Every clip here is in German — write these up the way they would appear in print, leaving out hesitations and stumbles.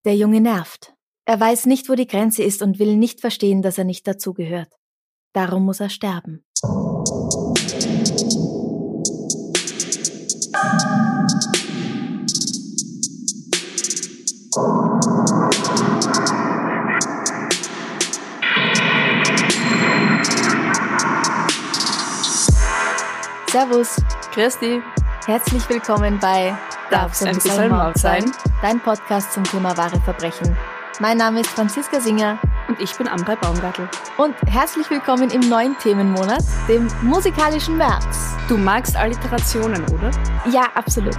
Der Junge nervt. Er weiß nicht, wo die Grenze ist und will nicht verstehen, dass er nicht dazugehört. Darum muss er sterben. Servus, Christi, herzlich willkommen bei Darf's ein bisschen Mord sein? Dein Podcast zum Thema wahre Verbrechen. Mein Name ist Franziska Singer Und ich bin Amrei Baumgartl. und herzlich willkommen im neuen Themenmonat, dem musikalischen März. Du magst Alliterationen, oder? Ja, absolut.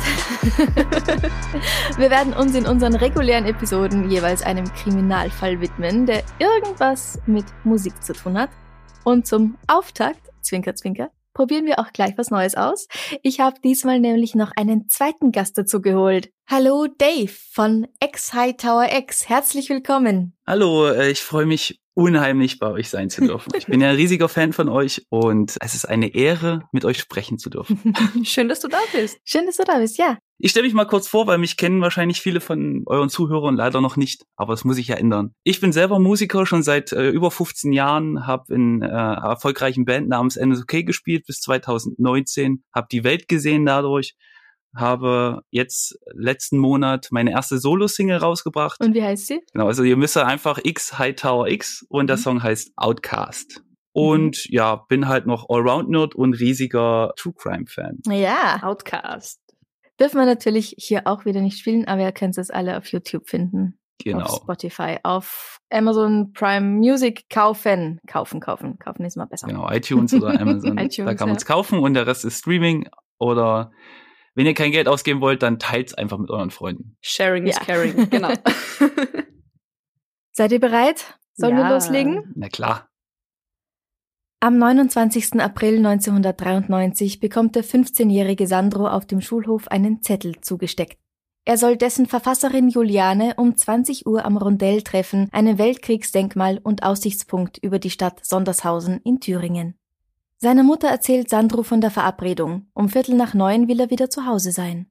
Wir werden uns in unseren regulären Episoden jeweils einem Kriminalfall widmen, der irgendwas mit Musik zu tun hat. Und zum Auftakt, Zwinker, Zwinker, probieren wir auch gleich was Neues aus. Ich habe diesmal nämlich noch einen zweiten Gast dazu geholt. Hallo Dave von X Hightower X. Herzlich willkommen. Hallo, ich freue mich unheimlich, bei euch sein zu dürfen. Ich bin ja ein riesiger Fan von euch und es ist eine Ehre, mit euch sprechen zu dürfen. Schön, dass du da bist. Schön, dass du da bist, ja. Ich stelle mich mal kurz vor, weil mich kennen wahrscheinlich viele von euren Zuhörern leider noch nicht, aber das muss ich ja ändern. Ich bin selber Musiker, schon seit über 15 Jahren, habe in einer erfolgreichen Band namens NSOK gespielt bis 2019, habe die Welt gesehen dadurch, habe jetzt letzten Monat meine erste Solo-Single rausgebracht. Und wie heißt sie? Genau, also ihr müsst einfach X Hightower X und der Song heißt Outcast. Und ja, bin halt noch Allround-Nerd und riesiger True-Crime-Fan. Ja. Outcast. Dürfen wir natürlich hier auch wieder nicht spielen, aber ihr könnt es alle auf YouTube finden. Genau. Auf Spotify, auf Amazon Prime Music kaufen. Kaufen ist mal besser. Genau, iTunes oder Amazon. iTunes, da kann man es kaufen und der Rest ist Streaming. Oder wenn ihr kein Geld ausgeben wollt, dann teilt's einfach mit euren Freunden. Sharing is caring, genau. Seid ihr bereit? Sollen wir Ja. loslegen? Na klar. Am 29. April 1993 bekommt der 15-jährige Sandro auf dem Schulhof einen Zettel zugesteckt. Er soll dessen Verfasserin Juliane um 20 Uhr am Rondell treffen, einem Weltkriegsdenkmal und Aussichtspunkt über die Stadt Sondershausen in Thüringen. Seine Mutter erzählt Sandro von der Verabredung. Um 8:45 will er wieder zu Hause sein.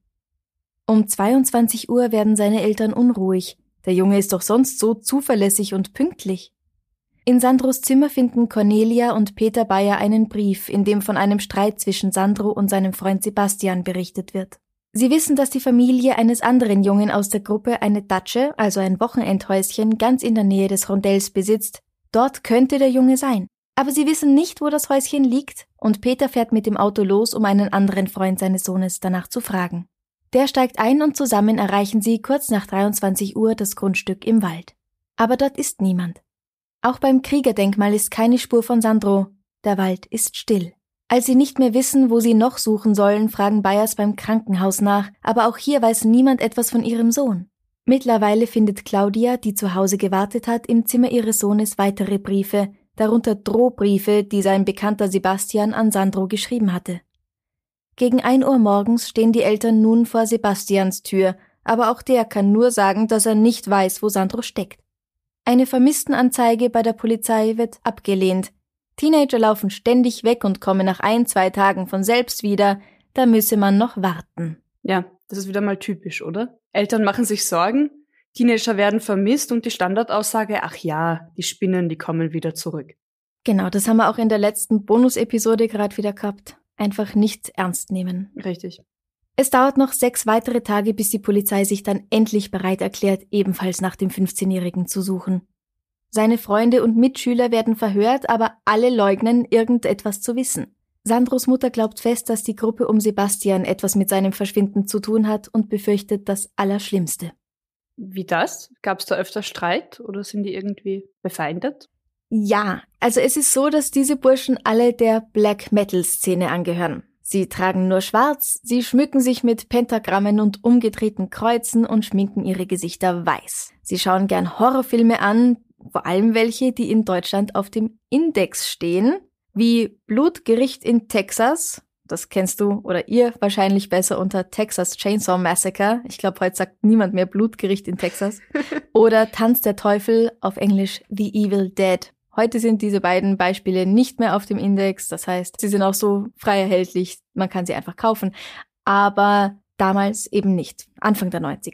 Um 22 Uhr werden seine Eltern unruhig. Der Junge ist doch sonst so zuverlässig und pünktlich. In Sandros Zimmer finden Cornelia und Peter Bayer einen Brief, in dem von einem Streit zwischen Sandro und seinem Freund Sebastian berichtet wird. Sie wissen, dass die Familie eines anderen Jungen aus der Gruppe eine Datsche, also ein Wochenendhäuschen, ganz in der Nähe des Rondells besitzt. Dort könnte der Junge sein. Aber sie wissen nicht, wo das Häuschen liegt, und Peter fährt mit dem Auto los, um einen anderen Freund seines Sohnes danach zu fragen. Der steigt ein und zusammen erreichen sie kurz nach 23 Uhr das Grundstück im Wald. Aber dort ist niemand. Auch beim Kriegerdenkmal ist keine Spur von Sandro. Der Wald ist still. Als sie nicht mehr wissen, wo sie noch suchen sollen, fragen Bayers beim Krankenhaus nach, aber auch hier weiß niemand etwas von ihrem Sohn. Mittlerweile findet Claudia, die zu Hause gewartet hat, im Zimmer ihres Sohnes weitere Briefe, darunter Drohbriefe, die sein Bekannter Sebastian an Sandro geschrieben hatte. Gegen 1 Uhr morgens stehen die Eltern nun vor Sebastians Tür, aber auch der kann nur sagen, dass er nicht weiß, wo Sandro steckt. Eine Vermisstenanzeige bei der Polizei wird abgelehnt. Teenager laufen ständig weg und kommen nach 1-2 Tagen von selbst wieder, da müsse man noch warten. Ja, das ist wieder mal typisch, oder? Eltern machen sich Sorgen, Teenager werden vermisst und die Standardaussage, ach ja, die Spinnen, die kommen wieder zurück. Genau, das haben wir auch in der letzten Bonus-Episode gerade wieder gehabt. Einfach nicht ernst nehmen. Richtig. Es dauert noch 6 weitere Tage, bis die Polizei sich dann endlich bereit erklärt, ebenfalls nach dem 15-Jährigen zu suchen. Seine Freunde und Mitschüler werden verhört, aber alle leugnen, irgendetwas zu wissen. Sandros Mutter glaubt fest, dass die Gruppe um Sebastian etwas mit seinem Verschwinden zu tun hat und befürchtet das Allerschlimmste. Wie das? Gab's da öfter Streit oder sind die irgendwie befeindet? Ja, also es ist so, dass diese Burschen alle der Black-Metal-Szene angehören. Sie tragen nur schwarz, sie schmücken sich mit Pentagrammen und umgedrehten Kreuzen und schminken ihre Gesichter weiß. Sie schauen gern Horrorfilme an, vor allem welche, die in Deutschland auf dem Index stehen, wie Blutgericht in Texas, das kennst du oder ihr wahrscheinlich besser unter Texas Chainsaw Massacre, ich glaube, heute sagt niemand mehr Blutgericht in Texas, oder Tanz der Teufel, auf Englisch The Evil Dead. Heute sind diese beiden Beispiele nicht mehr auf dem Index, das heißt, sie sind auch so frei erhältlich, man kann sie einfach kaufen, aber damals eben nicht, Anfang der 90er.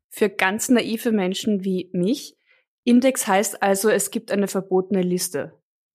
Für ganz naive Menschen wie mich. Index heißt also, es gibt eine verbotene Liste.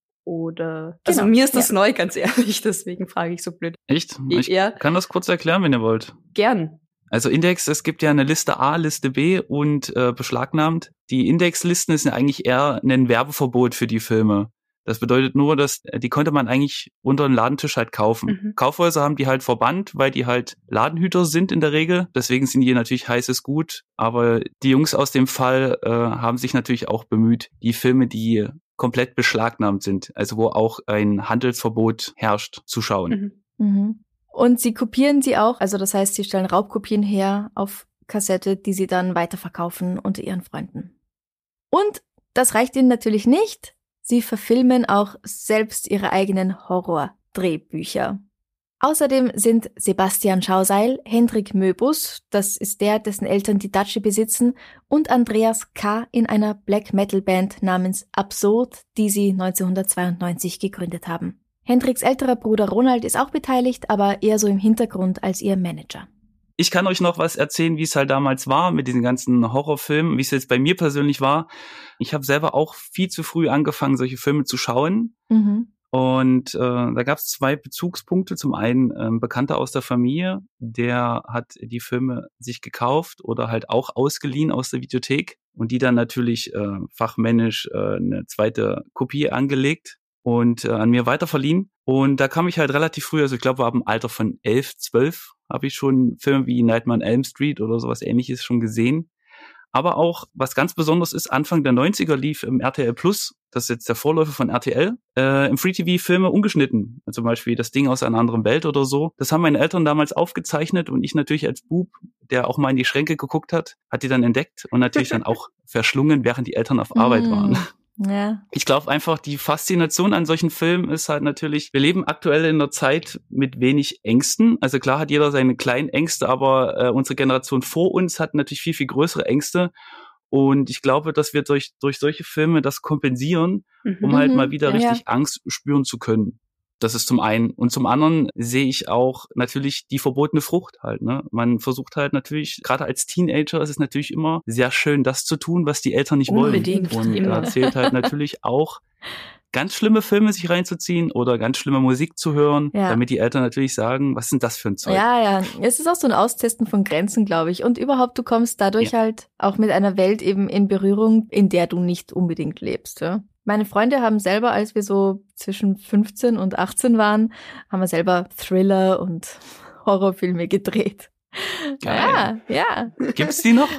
Oder, also Genau, mir ist das neu, ganz ehrlich, deswegen frage ich so blöd. Echt? Ich Ja. kann das kurz erklären, wenn ihr wollt. Gern. Also Index, es gibt ja eine Liste A, Liste B und beschlagnahmt. Die Indexlisten sind eigentlich eher ein Werbeverbot für die Filme. Das bedeutet nur, dass die konnte man eigentlich unter den Ladentisch halt kaufen. Mhm. Kaufhäuser haben die halt verbannt, weil die halt Ladenhüter sind in der Regel. Deswegen sind die natürlich heißes Gut. Aber die Jungs aus dem Fall haben sich natürlich auch bemüht, die Filme, die komplett beschlagnahmt sind, also wo auch ein Handelsverbot herrscht, zu schauen. Mhm. Mhm. Und sie kopieren sie auch, also das heißt, sie stellen Raubkopien her auf Kassette, die sie dann weiterverkaufen unter ihren Freunden. Und das reicht ihnen natürlich nicht. Sie verfilmen auch selbst ihre eigenen Horror-Drehbücher. Außerdem sind Sebastian Schauseil, Hendrik Möbus, das ist der, dessen Eltern die Datsche besitzen, und Andreas K. in einer Black-Metal-Band namens Absurd, die sie 1992 gegründet haben. Hendriks älterer Bruder Ronald ist auch beteiligt, aber eher so im Hintergrund als ihr Manager. Ich kann euch noch was erzählen, wie es halt damals war mit diesen ganzen Horrorfilmen, wie es jetzt bei mir persönlich war. Ich habe selber auch viel zu früh angefangen, solche Filme zu schauen. Mhm. Und da gab es 2 Bezugspunkte. Zum einen ein Bekannter aus der Familie, der hat die Filme sich gekauft oder halt auch ausgeliehen aus der Videothek und die dann natürlich fachmännisch eine zweite Kopie angelegt und an mir weiterverliehen. Und da kam ich halt relativ früh, also ich glaube, ab dem Alter von 11, 12 habe ich schon Filme wie Nightmare on Elm Street oder sowas Ähnliches schon gesehen. Aber auch, was ganz besonders ist, Anfang der 90er lief im RTL Plus, das ist jetzt der Vorläufer von RTL, im Free-TV Filme ungeschnitten. Also zum Beispiel Das Ding aus einer anderen Welt oder so. Das haben meine Eltern damals aufgezeichnet und ich natürlich als Bub, der auch mal in die Schränke geguckt hat die dann entdeckt und natürlich dann auch verschlungen, während die Eltern auf Arbeit waren. Ja. Ich glaube einfach, die Faszination an solchen Filmen ist halt natürlich, wir leben aktuell in einer Zeit mit wenig Ängsten. Also klar hat jeder seine kleinen Ängste, aber unsere Generation vor uns hat natürlich viel, viel größere Ängste. Und ich glaube, dass wir durch solche Filme das kompensieren, um halt mal wieder richtig Angst spüren zu können. Das ist zum einen. Und zum anderen sehe ich auch natürlich die verbotene Frucht halt, ne? Man versucht halt natürlich, gerade als Teenager ist es natürlich immer sehr schön, das zu tun, was die Eltern nicht Unbedingt, wollen. Und immer. da zählt halt natürlich auch, ganz schlimme Filme sich reinzuziehen oder ganz schlimme Musik zu hören, damit die Eltern natürlich sagen, was sind das für ein Zeug? Ja. Es ist auch so ein Austesten von Grenzen, glaube ich. Und überhaupt, du kommst dadurch halt auch mit einer Welt eben in Berührung, in der du nicht unbedingt lebst, ja. Meine Freunde haben selber, als wir so zwischen 15 und 18 waren, haben wir selber Thriller und Horrorfilme gedreht. Geil. Ja. Gibt's die noch?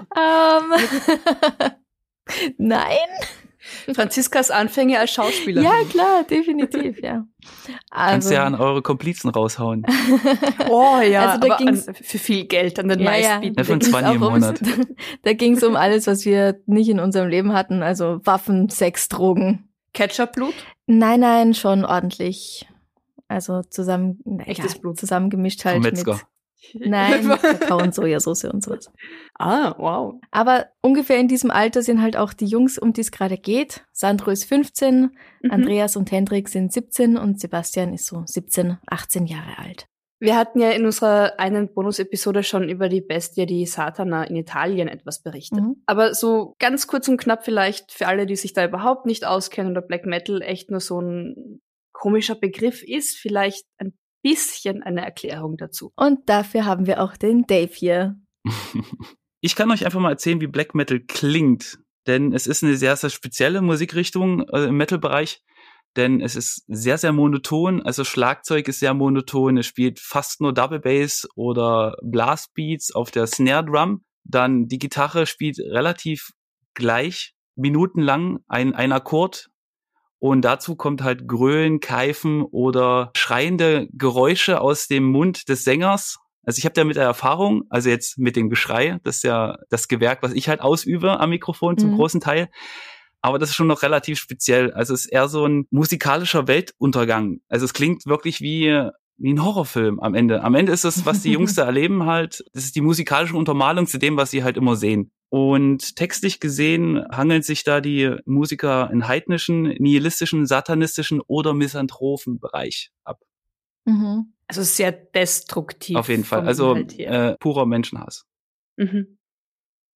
Nein. Franziskas Anfänge als Schauspielerin. Ja, klar, definitiv, ja. Kannst ja an eure Komplizen raushauen. Oh ja, also da aber für viel Geld an den meisten. Ja, für 20 im Monat. Da ging es um alles, was wir nicht in unserem Leben hatten, also Waffen, Sex, Drogen. Ketchupblut? Nein, schon ordentlich. Also Echtes Blut. Zusammengemischt halt Vom Metzger. mit... Nein, Kakao und Sojasauce und sowas. Ah, wow. Aber ungefähr in diesem Alter sind halt auch die Jungs, um die es gerade geht. Sandro ist 15, Andreas und Hendrik sind 17 und Sebastian ist so 17, 18 Jahre alt. Wir hatten ja in unserer einen Bonus-Episode schon über die Bestia di Satana in Italien etwas berichtet. Aber so ganz kurz und knapp vielleicht für alle, die sich da überhaupt nicht auskennen oder Black Metal echt nur so ein komischer Begriff ist, vielleicht ein bisschen eine Erklärung dazu. Und dafür haben wir auch den Dave hier. Ich kann euch einfach mal erzählen, wie Black Metal klingt. Denn es ist eine sehr, sehr spezielle Musikrichtung im Metal-Bereich. Denn es ist sehr, sehr monoton. Also Schlagzeug ist sehr monoton. Es spielt fast nur Double Bass oder Blastbeats auf der Snare Drum. Dann die Gitarre spielt relativ gleich, minutenlang ein Akkord. Und dazu kommt halt Grölen, Keifen oder schreiende Geräusche aus dem Mund des Sängers. Also ich habe damit Erfahrung, also jetzt mit dem Geschrei, das ist ja das Gewerk, was ich halt ausübe am Mikrofon zum großen Teil. Aber das ist schon noch relativ speziell. Also es ist eher so ein musikalischer Weltuntergang. Also es klingt wirklich wie ein Horrorfilm am Ende. Am Ende ist es, was die Jungs da erleben halt, das ist die musikalische Untermalung zu dem, was sie halt immer sehen. Und textlich gesehen hangeln sich da die Musiker in heidnischen, nihilistischen, satanistischen oder misanthropen Bereich ab. Also sehr destruktiv. Auf jeden Fall. Also purer Menschenhass.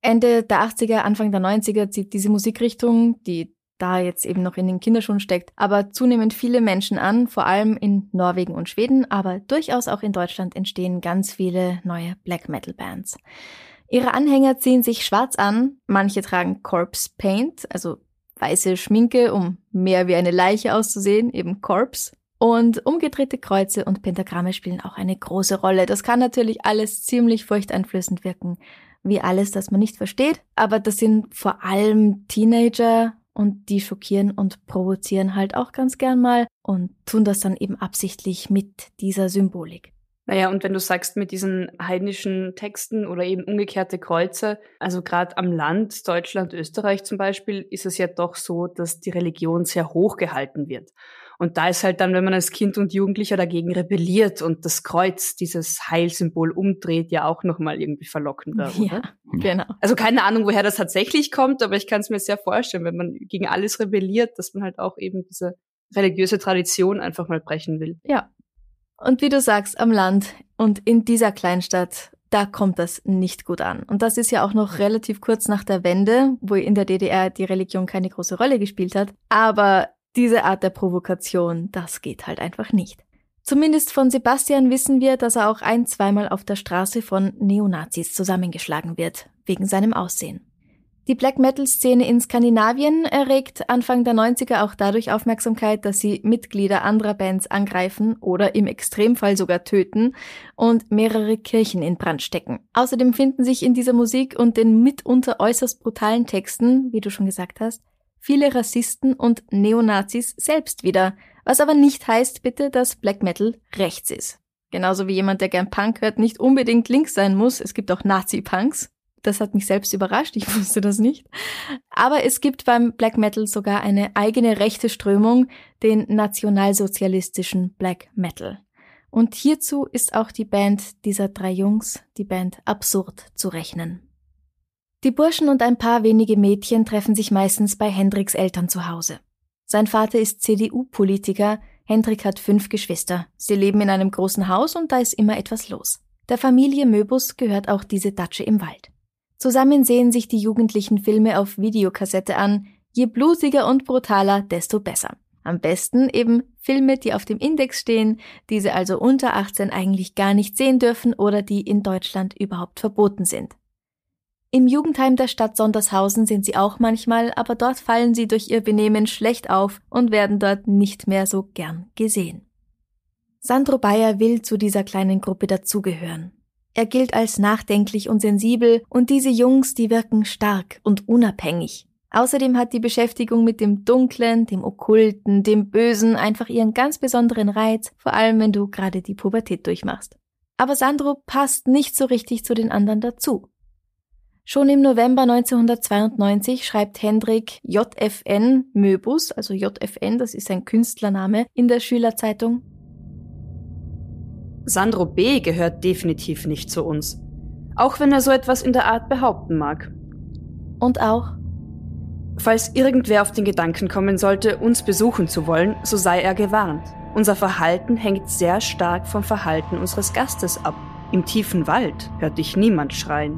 Ende der 80er, Anfang der 90er zieht diese Musikrichtung, die da jetzt eben noch in den Kinderschuhen steckt, aber zunehmend viele Menschen an, vor allem in Norwegen und Schweden, aber durchaus auch in Deutschland entstehen ganz viele neue Black-Metal-Bands. Ihre Anhänger ziehen sich schwarz an, manche tragen Corpse Paint, also weiße Schminke, um mehr wie eine Leiche auszusehen, eben Corpse. Und umgedrehte Kreuze und Pentagramme spielen auch eine große Rolle. Das kann natürlich alles ziemlich furchteinflößend wirken, wie alles, das man nicht versteht, aber das sind vor allem Teenager und die schockieren und provozieren halt auch ganz gern mal und tun das dann eben absichtlich mit dieser Symbolik. Naja, und wenn du sagst, mit diesen heidnischen Texten oder eben umgekehrte Kreuze, also gerade am Land, Deutschland, Österreich zum Beispiel, ist es ja doch so, dass die Religion sehr hoch gehalten wird. Und da ist halt dann, wenn man als Kind und Jugendlicher dagegen rebelliert und das Kreuz, dieses Heilsymbol umdreht, ja auch nochmal irgendwie verlockender, oder? Ja, genau. Also keine Ahnung, woher das tatsächlich kommt, aber ich kann es mir sehr vorstellen, wenn man gegen alles rebelliert, dass man halt auch eben diese religiöse Tradition einfach mal brechen will. Ja. Und wie du sagst, am Land und in dieser Kleinstadt, da kommt das nicht gut an. Und das ist ja auch noch relativ kurz nach der Wende, wo in der DDR die Religion keine große Rolle gespielt hat. Aber diese Art der Provokation, das geht halt einfach nicht. Zumindest von Sebastian wissen wir, dass er auch zweimal auf der Straße von Neonazis zusammengeschlagen wird, wegen seinem Aussehen. Die Black-Metal-Szene in Skandinavien erregt Anfang der 90er auch dadurch Aufmerksamkeit, dass sie Mitglieder anderer Bands angreifen oder im Extremfall sogar töten und mehrere Kirchen in Brand stecken. Außerdem finden sich in dieser Musik und den mitunter äußerst brutalen Texten, wie du schon gesagt hast, viele Rassisten und Neonazis selbst wieder, was aber nicht heißt bitte, dass Black Metal rechts ist. Genauso wie jemand, der gern Punk hört, nicht unbedingt links sein muss, es gibt auch Nazi-Punks. Das hat mich selbst überrascht, ich wusste das nicht. Aber es gibt beim Black Metal sogar eine eigene rechte Strömung, den nationalsozialistischen Black Metal. Und hierzu ist auch die Band dieser 3 Jungs, die Band Absurd, zu rechnen. Die Burschen und ein paar wenige Mädchen treffen sich meistens bei Hendriks Eltern zu Hause. Sein Vater ist CDU-Politiker, Hendrik hat 5 Geschwister. Sie leben in einem großen Haus und da ist immer etwas los. Der Familie Möbus gehört auch diese Datsche im Wald. Zusammen sehen sich die Jugendlichen Filme auf Videokassette an. Je blutiger und brutaler, desto besser. Am besten eben Filme, die auf dem Index stehen, diese also unter 18 eigentlich gar nicht sehen dürfen oder die in Deutschland überhaupt verboten sind. Im Jugendheim der Stadt Sondershausen sind sie auch manchmal, aber dort fallen sie durch ihr Benehmen schlecht auf und werden dort nicht mehr so gern gesehen. Sandro Bayer will zu dieser kleinen Gruppe dazugehören. Er gilt als nachdenklich und sensibel und diese Jungs, die wirken stark und unabhängig. Außerdem hat die Beschäftigung mit dem Dunklen, dem Okkulten, dem Bösen einfach ihren ganz besonderen Reiz, vor allem wenn du gerade die Pubertät durchmachst. Aber Sandro passt nicht so richtig zu den anderen dazu. Schon im November 1992 schreibt Hendrik JFN Möbus, also JFN, das ist sein Künstlername, in der Schülerzeitung: Sandro B. gehört definitiv nicht zu uns. Auch wenn er so etwas in der Art behaupten mag. Und auch: Falls irgendwer auf den Gedanken kommen sollte, uns besuchen zu wollen, so sei er gewarnt. Unser Verhalten hängt sehr stark vom Verhalten unseres Gastes ab. Im tiefen Wald hört dich niemand schreien.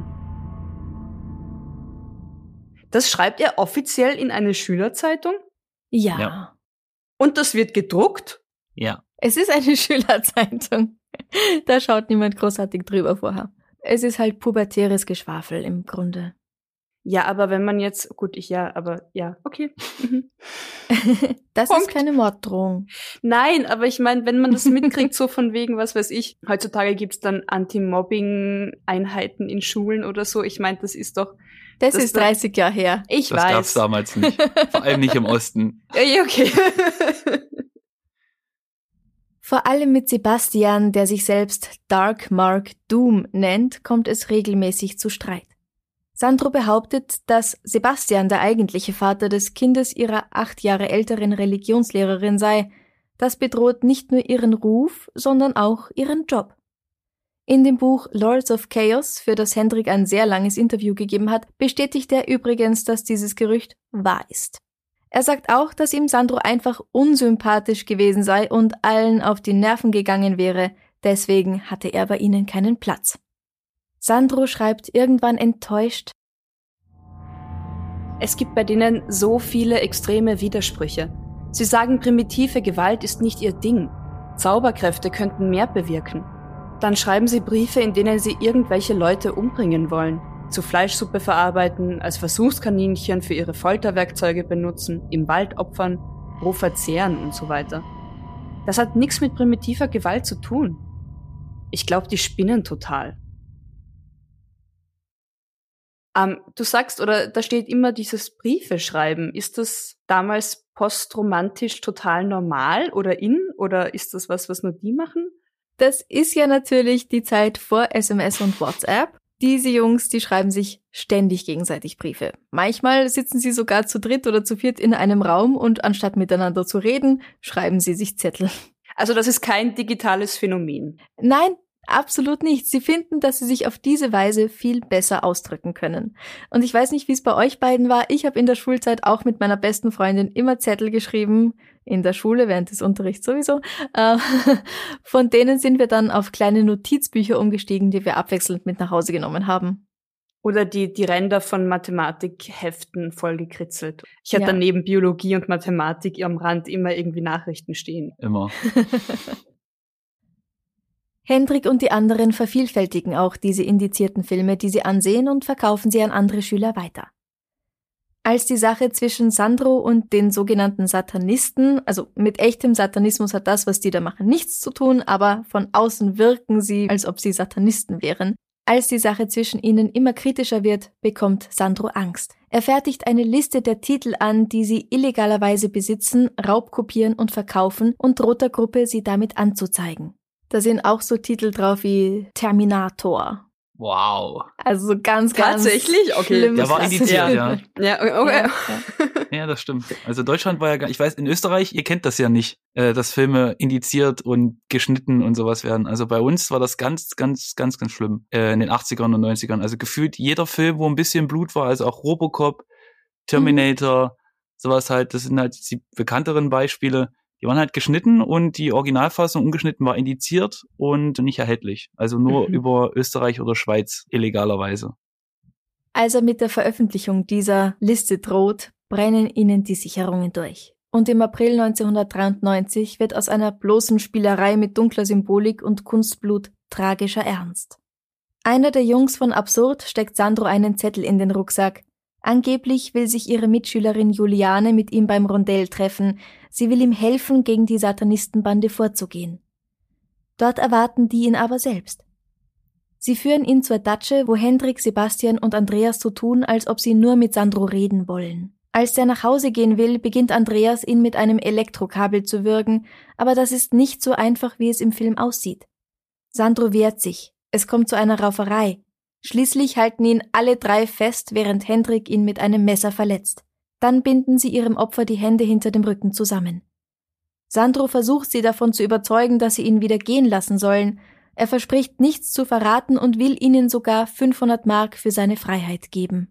Das schreibt er offiziell in eine Schülerzeitung? Ja. Und das wird gedruckt? Ja. Es ist eine Schülerzeitung. Da schaut niemand großartig drüber vorher. Es ist halt pubertäres Geschwafel im Grunde. Ja, aber wenn man jetzt, okay. Das Punkt. Ist keine Morddrohung. Nein, aber ich meine, wenn man das mitkriegt, so von wegen, was weiß ich, heutzutage gibt's dann Anti-Mobbing-Einheiten in Schulen oder so. Ich meine, das ist doch... Das ist 30 Jahre her. Ich Das weiß. gab's damals nicht. Vor allem nicht im Osten. Ja, okay. Vor allem mit Sebastian, der sich selbst Dark Mark Doom nennt, kommt es regelmäßig zu Streit. Sandro behauptet, dass Sebastian der eigentliche Vater des Kindes ihrer 8 Jahre älteren Religionslehrerin sei. Das bedroht nicht nur ihren Ruf, sondern auch ihren Job. In dem Buch Lords of Chaos, für das Hendrik ein sehr langes Interview gegeben hat, bestätigt er übrigens, dass dieses Gerücht wahr ist. Er sagt auch, dass ihm Sandro einfach unsympathisch gewesen sei und allen auf die Nerven gegangen wäre, deswegen hatte er bei ihnen keinen Platz. Sandro schreibt irgendwann enttäuscht: Es gibt bei denen so viele extreme Widersprüche. Sie sagen, primitive Gewalt ist nicht ihr Ding. Zauberkräfte könnten mehr bewirken. Dann schreiben sie Briefe, in denen sie irgendwelche Leute umbringen wollen, zu Fleischsuppe verarbeiten, als Versuchskaninchen für ihre Folterwerkzeuge benutzen, im Wald opfern, roh verzehren und so weiter. Das hat nichts mit primitiver Gewalt zu tun. Ich glaube, die spinnen total. Du sagst, oder da steht immer dieses Briefe schreiben. Ist das damals postromantisch total normal oder oder ist das was nur die machen? Das ist ja natürlich die Zeit vor SMS und WhatsApp. Diese Jungs, die schreiben sich ständig gegenseitig Briefe. Manchmal sitzen sie sogar zu dritt oder zu viert in einem Raum und anstatt miteinander zu reden, schreiben sie sich Zettel. Also das ist kein digitales Phänomen? Nein, absolut nicht. Sie finden, dass sie sich auf diese Weise viel besser ausdrücken können. Und ich weiß nicht, wie es bei euch beiden war. Ich habe in der Schulzeit auch mit meiner besten Freundin immer Zettel geschrieben, in der Schule, während des Unterrichts sowieso. Von denen sind wir dann auf kleine Notizbücher umgestiegen, die wir abwechselnd mit nach Hause genommen haben. Oder die Ränder von Mathematikheften vollgekritzelt. Ich hatte dann neben Biologie und Mathematik am Rand immer irgendwie Nachrichten stehen. Immer. Hendrik und die anderen vervielfältigen auch diese indizierten Filme, die sie ansehen, und verkaufen sie an andere Schüler weiter. Als die Sache zwischen Sandro und den sogenannten Satanisten, also mit echtem Satanismus hat das, was die da machen, nichts zu tun, aber von außen wirken sie, als ob sie Satanisten wären. Als die Sache zwischen ihnen immer kritischer wird, bekommt Sandro Angst. Er fertigt eine Liste der Titel an, die sie illegalerweise besitzen, raubkopieren und verkaufen, und droht der Gruppe, sie damit anzuzeigen. Da sind auch so Titel drauf wie Terminator. Wow. Also so ganz tatsächlich? Okay. Schlimmes. Der war indiziert, ja. Ja, okay. Ja, das stimmt. Also Deutschland war ja, ich weiß, in Österreich, ihr kennt das ja nicht, dass Filme indiziert und geschnitten und sowas werden. Also bei uns war das ganz schlimm. In den 80ern und 90ern. Also gefühlt jeder Film, wo ein bisschen Blut war, also auch Robocop, Terminator, sowas halt, das sind halt die bekannteren Beispiele. Die waren halt geschnitten und die Originalfassung ungeschnitten war indiziert und nicht erhältlich. Also nur über Österreich oder Schweiz illegalerweise. Als er mit der Veröffentlichung dieser Liste droht, brennen ihnen die Sicherungen durch. Und im April 1993 wird aus einer bloßen Spielerei mit dunkler Symbolik und Kunstblut tragischer Ernst. Einer der Jungs von Absurd steckt Sandro einen Zettel in den Rucksack. Angeblich will sich ihre Mitschülerin Juliane mit ihm beim Rondell treffen. Sie will ihm helfen, gegen die Satanistenbande vorzugehen. Dort erwarten die ihn aber selbst. Sie führen ihn zur Datsche, wo Hendrik, Sebastian und Andreas so tun, als ob sie nur mit Sandro reden wollen. Als der nach Hause gehen will, beginnt Andreas, ihn mit einem Elektrokabel zu würgen, aber das ist nicht so einfach, wie es im Film aussieht. Sandro wehrt sich. Es kommt zu einer Rauferei. Schließlich halten ihn alle drei fest, während Hendrik ihn mit einem Messer verletzt. Dann binden sie ihrem Opfer die Hände hinter dem Rücken zusammen. Sandro versucht sie davon zu überzeugen, dass sie ihn wieder gehen lassen sollen. Er verspricht, nichts zu verraten und will ihnen sogar 500 Mark für seine Freiheit geben.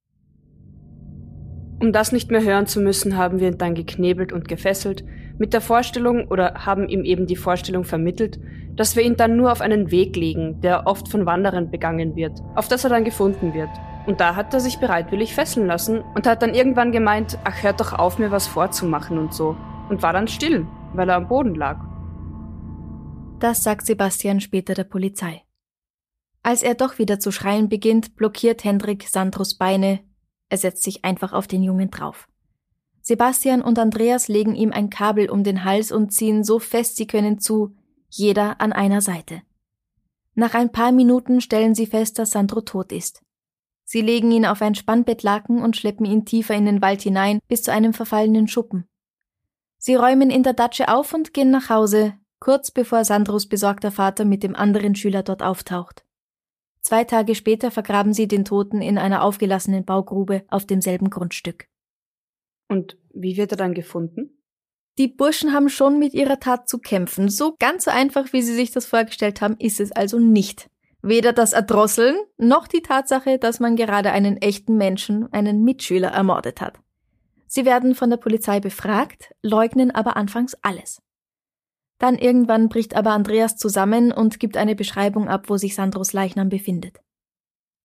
Um das nicht mehr hören zu müssen, haben wir ihn dann geknebelt und gefesselt, mit der Vorstellung oder haben ihm eben die Vorstellung vermittelt, dass wir ihn dann nur auf einen Weg legen, der oft von Wanderern begangen wird, auf das er dann gefunden wird. Und da hat er sich bereitwillig fesseln lassen und hat dann irgendwann gemeint, ach, hört doch auf, mir was vorzumachen und so. Und war dann still, weil er am Boden lag. Das sagt Sebastian später der Polizei. Als er doch wieder zu schreien beginnt, blockiert Hendrik Sandros Beine. Er setzt sich einfach auf den Jungen drauf. Sebastian und Andreas legen ihm ein Kabel um den Hals und ziehen so fest sie können zu, jeder an einer Seite. Nach ein paar Minuten stellen sie fest, dass Sandro tot ist. Sie legen ihn auf ein Spannbettlaken und schleppen ihn tiefer in den Wald hinein, bis zu einem verfallenen Schuppen. Sie räumen in der Datsche auf und gehen nach Hause, kurz bevor Sandros besorgter Vater mit dem anderen Schüler dort auftaucht. 2 Tage später vergraben sie den Toten in einer aufgelassenen Baugrube auf demselben Grundstück. Und wie wird er dann gefunden? Die Burschen haben schon mit ihrer Tat zu kämpfen. So ganz so einfach, wie sie sich das vorgestellt haben, ist es also nicht. Weder das Erdrosseln, noch die Tatsache, dass man gerade einen echten Menschen, einen Mitschüler, ermordet hat. Sie werden von der Polizei befragt, leugnen aber anfangs alles. Dann irgendwann bricht aber Andreas zusammen und gibt eine Beschreibung ab, wo sich Sandros Leichnam befindet.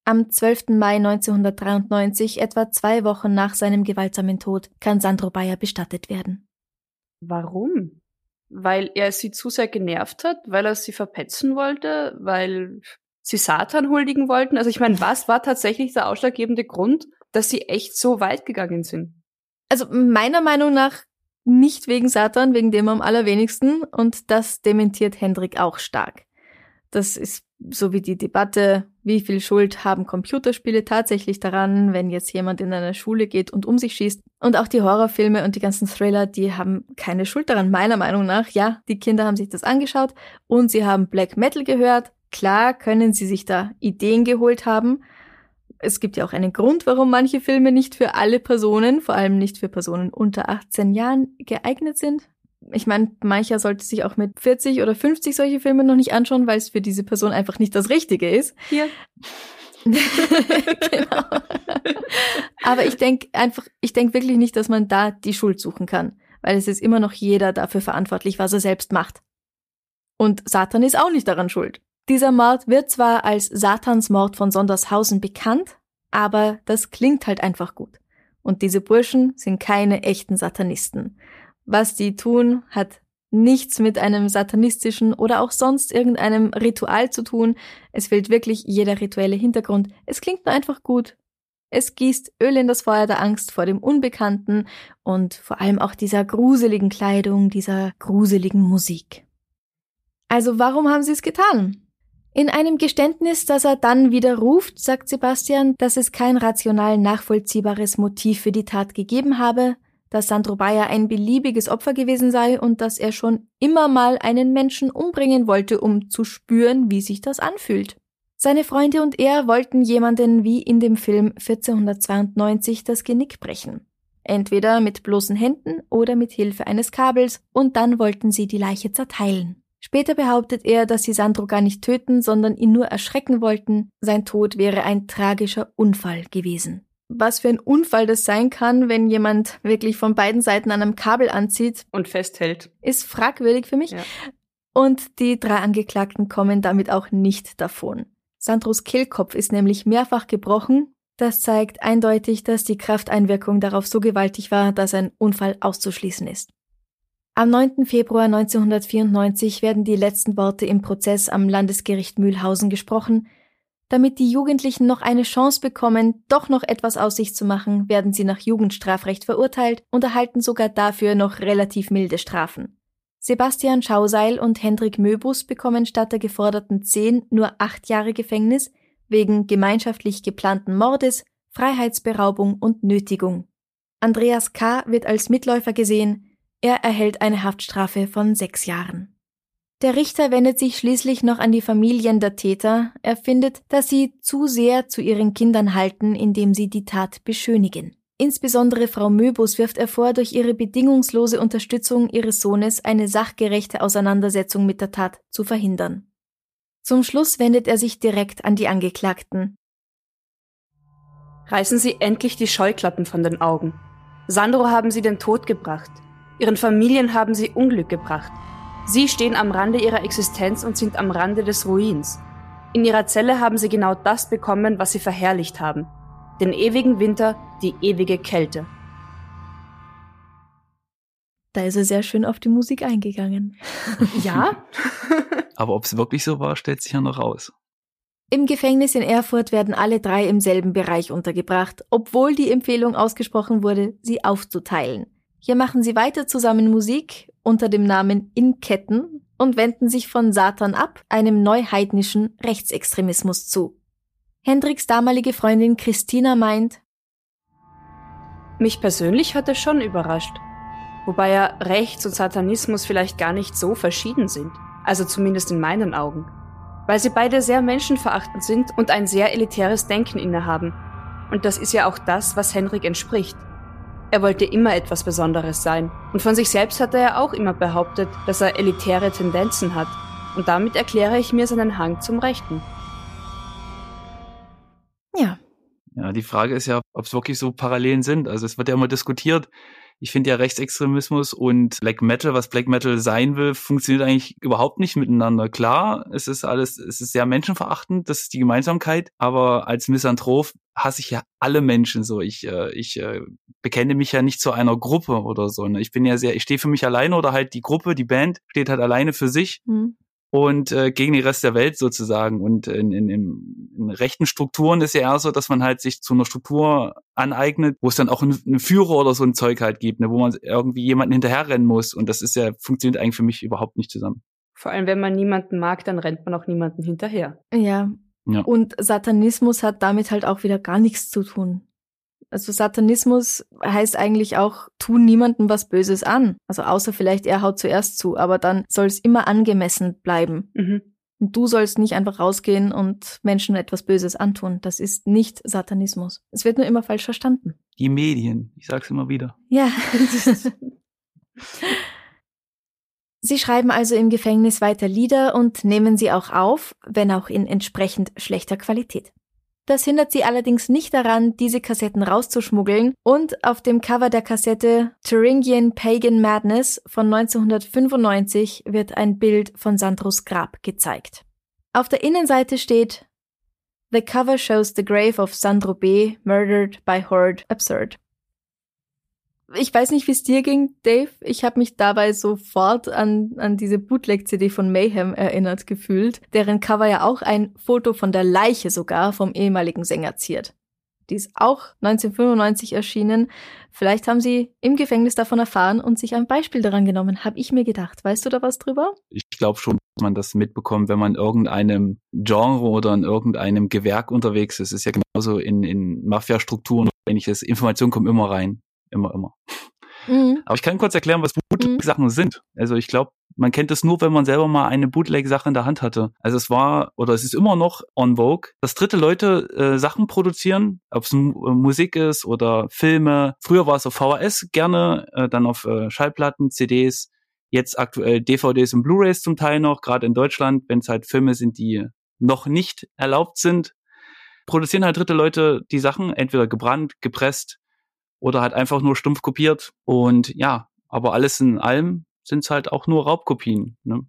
Am 12. Mai 1993, etwa 2 Wochen nach seinem gewaltsamen Tod, kann Sandro Bayer bestattet werden. Warum? Weil er sie zu sehr genervt hat? Weil er sie verpetzen wollte? Weil sie Satan huldigen wollten? Also ich meine, was war tatsächlich der ausschlaggebende Grund, dass sie echt so weit gegangen sind? Also meiner Meinung nach nicht wegen Satan, wegen dem am allerwenigsten. Und das dementiert Hendrik auch stark. Das ist so wie die Debatte, wie viel Schuld haben Computerspiele tatsächlich daran, wenn jetzt jemand in eine Schule geht und um sich schießt. Und auch die Horrorfilme und die ganzen Thriller, die haben keine Schuld daran, meiner Meinung nach. Ja, die Kinder haben sich das angeschaut und sie haben Black Metal gehört. Klar können sie sich da Ideen geholt haben. Es gibt ja auch einen Grund, warum manche Filme nicht für alle Personen, vor allem nicht für Personen unter 18 Jahren, geeignet sind. Ich meine, mancher sollte sich auch mit 40 oder 50 solche Filme noch nicht anschauen, weil es für diese Person einfach nicht das Richtige ist. Hier. Genau. Aber ich denke wirklich nicht, dass man da die Schuld suchen kann, weil es ist immer noch jeder dafür verantwortlich, was er selbst macht. Und Satan ist auch nicht daran schuld. Dieser Mord wird zwar als Satansmord von Sondershausen bekannt, aber das klingt halt einfach gut. Und diese Burschen sind keine echten Satanisten. Was die tun, hat nichts mit einem satanistischen oder auch sonst irgendeinem Ritual zu tun. Es fehlt wirklich jeder rituelle Hintergrund. Es klingt nur einfach gut. Es gießt Öl in das Feuer der Angst vor dem Unbekannten und vor allem auch dieser gruseligen Kleidung, dieser gruseligen Musik. Also warum haben sie es getan? In einem Geständnis, das er dann widerruft, sagt Sebastian, dass es kein rational nachvollziehbares Motiv für die Tat gegeben habe, dass Sandro Bayer ein beliebiges Opfer gewesen sei und dass er schon immer mal einen Menschen umbringen wollte, um zu spüren, wie sich das anfühlt. Seine Freunde und er wollten jemanden wie in dem Film 1492 das Genick brechen. Entweder mit bloßen Händen oder mit Hilfe eines Kabels, und dann wollten sie die Leiche zerteilen. Später behauptet er, dass sie Sandro gar nicht töten, sondern ihn nur erschrecken wollten. Sein Tod wäre ein tragischer Unfall gewesen. Was für ein Unfall das sein kann, wenn jemand wirklich von beiden Seiten an einem Kabel anzieht und festhält, ist fragwürdig für mich. Ja. Und die 3 Angeklagten kommen damit auch nicht davon. Sandros Kehlkopf ist nämlich mehrfach gebrochen. Das zeigt eindeutig, dass die Krafteinwirkung darauf so gewaltig war, dass ein Unfall auszuschließen ist. Am 9. Februar 1994 werden die letzten Worte im Prozess am Landesgericht Mühlhausen gesprochen. Damit die Jugendlichen noch eine Chance bekommen, doch noch etwas aus sich zu machen, werden sie nach Jugendstrafrecht verurteilt und erhalten sogar dafür noch relativ milde Strafen. Sebastian Schauseil und Hendrik Möbus bekommen statt der geforderten 10 nur 8 Jahre Gefängnis wegen gemeinschaftlich geplanten Mordes, Freiheitsberaubung und Nötigung. Andreas K. wird als Mitläufer gesehen, er erhält eine Haftstrafe von 6 Jahren. Der Richter wendet sich schließlich noch an die Familien der Täter. Er findet, dass sie zu sehr zu ihren Kindern halten, indem sie die Tat beschönigen. Insbesondere Frau Möbus wirft er vor, durch ihre bedingungslose Unterstützung ihres Sohnes eine sachgerechte Auseinandersetzung mit der Tat zu verhindern. Zum Schluss wendet er sich direkt an die Angeklagten. Reißen Sie endlich die Scheuklappen von den Augen. Sandro haben Sie den Tod gebracht. Ihren Familien haben Sie Unglück gebracht. Sie stehen am Rande ihrer Existenz und sind am Rande des Ruins. In ihrer Zelle haben sie genau das bekommen, was sie verherrlicht haben. Den ewigen Winter, die ewige Kälte. Da ist er sehr schön auf die Musik eingegangen. Ja? Aber ob es wirklich so war, stellt sich ja noch raus. Im Gefängnis in Erfurt werden alle 3 im selben Bereich untergebracht, obwohl die Empfehlung ausgesprochen wurde, sie aufzuteilen. Hier machen sie weiter zusammen Musik unter dem Namen In Ketten und wenden sich von Satan ab, einem neuheidnischen Rechtsextremismus zu. Hendriks damalige Freundin Christina meint: Mich persönlich hat es schon überrascht. Wobei ja Rechts und Satanismus vielleicht gar nicht so verschieden sind. Also zumindest in meinen Augen. Weil sie beide sehr menschenverachtend sind und ein sehr elitäres Denken innehaben. Und das ist ja auch das, was Hendrik entspricht. Er wollte immer etwas Besonderes sein. Und von sich selbst hat er ja auch immer behauptet, dass er elitäre Tendenzen hat. Und damit erkläre ich mir seinen Hang zum Rechten. Ja. Ja, die Frage ist ja, ob es wirklich so Parallelen sind. Also es wird ja immer diskutiert, Ich finde ja Rechtsextremismus und Black Metal, was Black Metal sein will, funktioniert eigentlich überhaupt nicht miteinander. Klar, es ist sehr menschenverachtend, das ist die Gemeinsamkeit, aber als Misanthrop hasse ich ja alle Menschen so. Ich bekenne mich ja nicht zu einer Gruppe oder so. Ne? Ich stehe für mich alleine oder halt die Gruppe, die Band steht halt alleine für sich. Und gegen den Rest der Welt sozusagen. Und in rechten Strukturen ist ja eher so, dass man halt sich zu einer Struktur aneignet, wo es dann auch einen Führer oder so ein Zeug halt gibt, ne, wo man irgendwie jemanden hinterherrennen muss. Und das funktioniert eigentlich für mich überhaupt nicht zusammen. Vor allem, wenn man niemanden mag, dann rennt man auch niemanden hinterher. Ja. Und Satanismus hat damit halt auch wieder gar nichts zu tun. Also Satanismus heißt eigentlich auch, tu niemandem was Böses an. Also außer vielleicht er haut zuerst zu, aber dann soll es immer angemessen bleiben. Und du sollst nicht einfach rausgehen und Menschen etwas Böses antun. Das ist nicht Satanismus. Es wird nur immer falsch verstanden. Die Medien, ich sag's immer wieder. Ja. Sie schreiben also im Gefängnis weiter Lieder und nehmen sie auch auf, wenn auch in entsprechend schlechter Qualität. Das hindert sie allerdings nicht daran, diese Kassetten rauszuschmuggeln, und auf dem Cover der Kassette Thuringian Pagan Madness von 1995 wird ein Bild von Sandros Grab gezeigt. Auf der Innenseite steht: The cover shows the grave of Sandro B. murdered by Horde Absurd. Ich weiß nicht, wie es dir ging, Dave. Ich habe mich dabei sofort an diese Bootleg-CD von Mayhem erinnert gefühlt, deren Cover ja auch ein Foto von der Leiche sogar vom ehemaligen Sänger ziert. Die ist auch 1995 erschienen. Vielleicht haben sie im Gefängnis davon erfahren und sich ein Beispiel daran genommen, habe ich mir gedacht. Weißt du da was drüber? Ich glaube schon, dass man das mitbekommt, wenn man in irgendeinem Genre oder in irgendeinem Gewerk unterwegs ist. Es ist ja genauso in Mafia-Strukturen oder ähnliches. Informationen kommen immer rein. Immer. Aber ich kann kurz erklären, was Bootleg-Sachen sind. Also ich glaube, man kennt es nur, wenn man selber mal eine Bootleg-Sache in der Hand hatte. Also es ist immer noch en vogue, dass dritte Leute Sachen produzieren, ob es Musik ist oder Filme. Früher war es auf VHS gerne, dann auf Schallplatten, CDs, jetzt aktuell DVDs und Blu-rays zum Teil noch, gerade in Deutschland, wenn es halt Filme sind, die noch nicht erlaubt sind, produzieren halt dritte Leute die Sachen, entweder gebrannt, gepresst, oder halt einfach nur stumpf kopiert. Und ja, aber alles in allem sind es halt auch nur Raubkopien. Ne?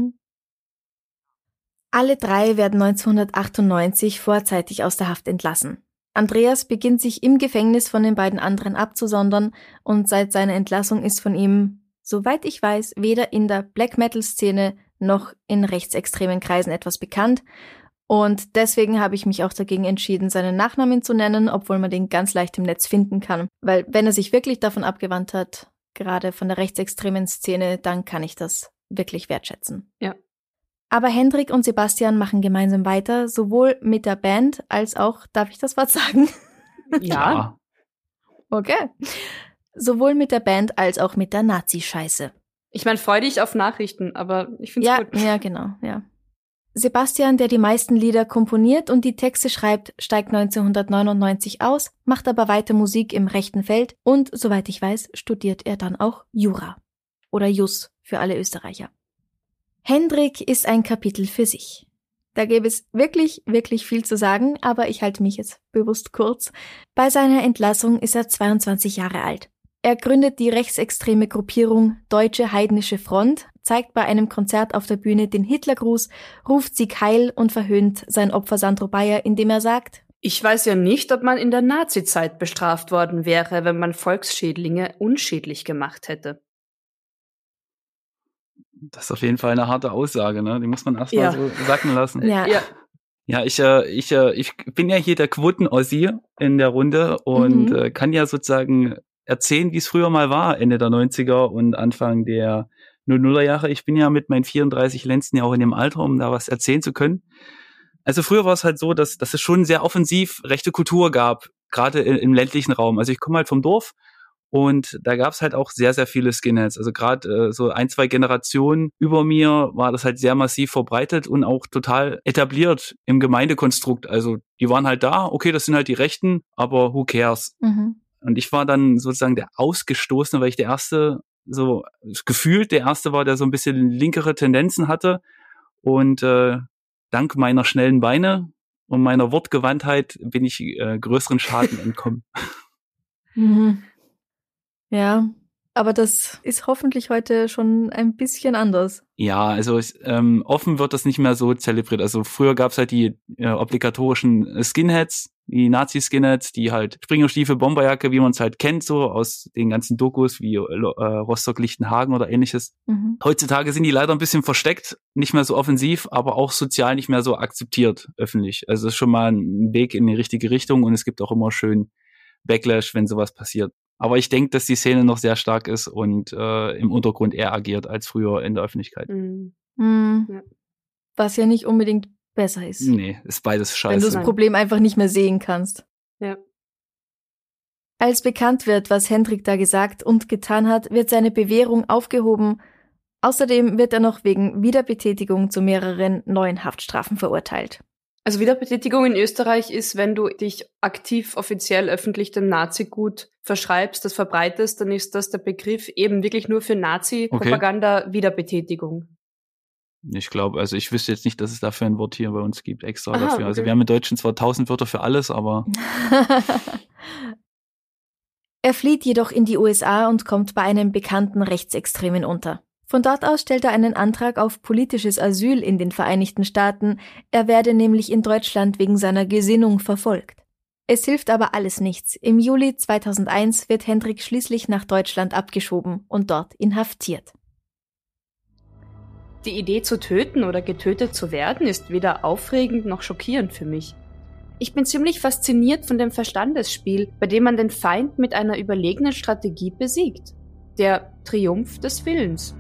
Alle drei werden 1998 vorzeitig aus der Haft entlassen. Andreas beginnt sich im Gefängnis von den beiden anderen abzusondern und seit seiner Entlassung ist von ihm, soweit ich weiß, weder in der Black-Metal-Szene noch in rechtsextremen Kreisen etwas bekannt. Und deswegen habe ich mich auch dagegen entschieden, seinen Nachnamen zu nennen, obwohl man den ganz leicht im Netz finden kann. Weil wenn er sich wirklich davon abgewandt hat, gerade von der rechtsextremen Szene, dann kann ich das wirklich wertschätzen. Ja. Aber Hendrik und Sebastian machen gemeinsam weiter, sowohl mit der Band als auch, darf ich das Wort sagen? Ja. Okay. Sowohl mit der Band als auch mit der Nazi-Scheiße. Ich meine, freu dich auf Nachrichten, aber ich finde es gut. Ja, genau, ja. Sebastian, der die meisten Lieder komponiert und die Texte schreibt, steigt 1999 aus, macht aber weiter Musik im rechten Feld und, soweit ich weiß, studiert er dann auch Jura. Oder Jus für alle Österreicher. Hendrik ist ein Kapitel für sich. Da gäbe es wirklich, wirklich viel zu sagen, aber ich halte mich jetzt bewusst kurz. Bei seiner Entlassung ist er 22 Jahre alt. Er gründet die rechtsextreme Gruppierung Deutsche Heidnische Front, zeigt bei einem Konzert auf der Bühne den Hitlergruß, ruft Sieg Heil und verhöhnt sein Opfer Sandro Bayer, indem er sagt: Ich weiß ja nicht, ob man in der Nazizeit bestraft worden wäre, wenn man Volksschädlinge unschädlich gemacht hätte. Das ist auf jeden Fall eine harte Aussage, ne? Die muss man erstmal so sacken lassen. Ja. Ja, ich bin ja hier der Quoten-Ossi in der Runde und kann ja sozusagen erzählen, wie es früher mal war, Ende der 90er und Anfang der 00er Jahre. Ich bin ja mit meinen 34 Lenzen ja auch in dem Alter, um da was erzählen zu können. Also früher war es halt so, dass es schon sehr offensiv rechte Kultur gab, gerade im ländlichen Raum. Also ich komme halt vom Dorf und da gab es halt auch sehr, sehr viele Skinheads. Also gerade so 1-2 Generationen über mir war das halt sehr massiv verbreitet und auch total etabliert im Gemeindekonstrukt. Also die waren halt da, okay, das sind halt die Rechten, aber who cares? Und ich war dann sozusagen der Ausgestoßene, weil ich der Erste, so gefühlt der Erste war, der so ein bisschen linkere Tendenzen hatte. Und dank meiner schnellen Beine und meiner Wortgewandtheit bin ich größeren Schaden entkommen. Ja, Aber das ist hoffentlich heute schon ein bisschen anders. Ja, also offen wird das nicht mehr so zelebriert. Also früher gab's halt die obligatorischen Skinheads, die Nazi-Skinheads, die halt Springerstiefel, Bomberjacke, wie man es halt kennt, so aus den ganzen Dokus wie Rostock-Lichtenhagen oder ähnliches. Mhm. Heutzutage sind die leider ein bisschen versteckt, nicht mehr so offensiv, aber auch sozial nicht mehr so akzeptiert öffentlich. Also es ist schon mal ein Weg in die richtige Richtung und es gibt auch immer schön Backlash, wenn sowas passiert. Aber ich denke, dass die Szene noch sehr stark ist und im Untergrund eher agiert als früher in der Öffentlichkeit. Mhm. Ja. Was ja nicht unbedingt besser ist. Nee, ist beides scheiße. Wenn du das Problem einfach nicht mehr sehen kannst. Ja. Als bekannt wird, was Hendrik da gesagt und getan hat, wird seine Bewährung aufgehoben. Außerdem wird er noch wegen Wiederbetätigung zu mehreren neuen Haftstrafen verurteilt. Also Wiederbetätigung in Österreich ist, wenn du dich aktiv, offiziell, öffentlich dem Nazi-Gut verschreibst, das verbreitest, dann ist das der Begriff eben wirklich nur für Nazi-Propaganda Wiederbetätigung. Ich glaube, also ich wüsste jetzt nicht, dass es dafür ein Wort hier bei uns gibt, extra dafür. Okay. Also wir haben im Deutschen zwar 1000 Wörter für alles, aber... Er flieht jedoch in die USA und kommt bei einem bekannten Rechtsextremen unter. Von dort aus stellt er einen Antrag auf politisches Asyl in den Vereinigten Staaten. Er werde nämlich in Deutschland wegen seiner Gesinnung verfolgt. Es hilft aber alles nichts. Im Juli 2001 wird Hendrik schließlich nach Deutschland abgeschoben und dort inhaftiert. Die Idee zu töten oder getötet zu werden ist weder aufregend noch schockierend für mich. Ich bin ziemlich fasziniert von dem Verstandesspiel, bei dem man den Feind mit einer überlegenen Strategie besiegt. Der Triumph des Willens.